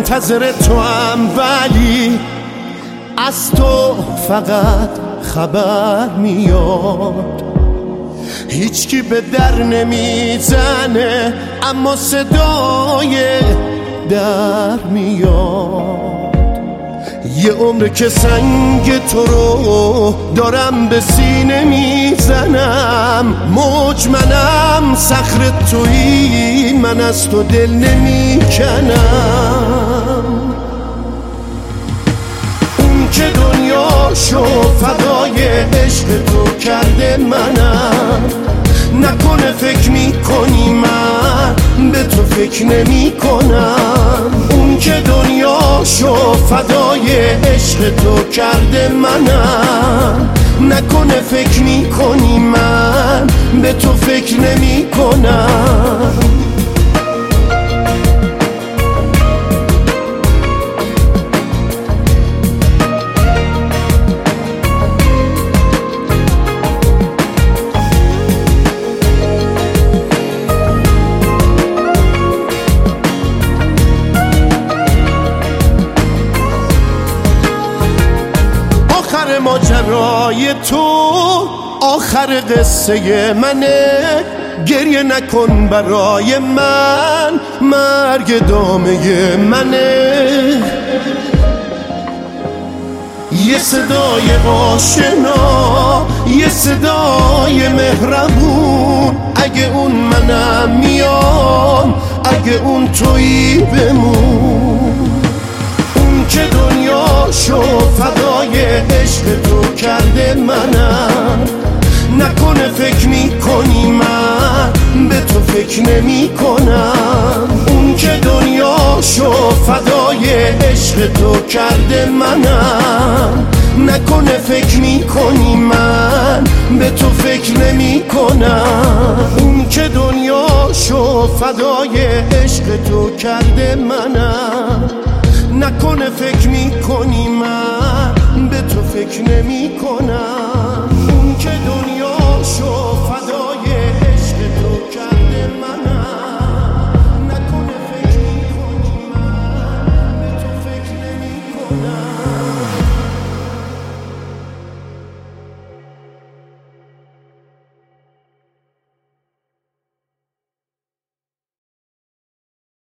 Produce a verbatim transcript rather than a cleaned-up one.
منتظر تو هم، ولی از تو فقط خبر میاد. هیچکی به در نمیزنه اما صدای در میاد. یه عمر که سنگ تو رو دارم به سینه میزنم، موج منم صخره تویی، من از تو دل نمیکنم. اون که دنیاشو فدای عشق تو کرده منم، نکنه فکر میکنی من به تو فکر نمی کنم. اون که دنیاشو فدای عشق تو کرده منم، نکنه فکر میکنی من به تو فکر نمی کنم. آخر ماجرای تو آخر قصه منه، گریه نکن برای من، مرگ دامه منه. یه صدای آشنا، یه صدای مهربون، اگه اون منم میام، اگه اون تویی بمون. اون که دنیاشو فدای عشق تو کرده منم، نکنه فکر میکنی من به تو فکر نمی کنم. اون که دنیاشو فدای عشق تو کرده منم، نکنه فکر میکنی من به تو فکر نمی کنم. اون که دنیاشو فدای عشق تو کرده منم، نکنه فکر میکنی من به تو فکر نمی کنم.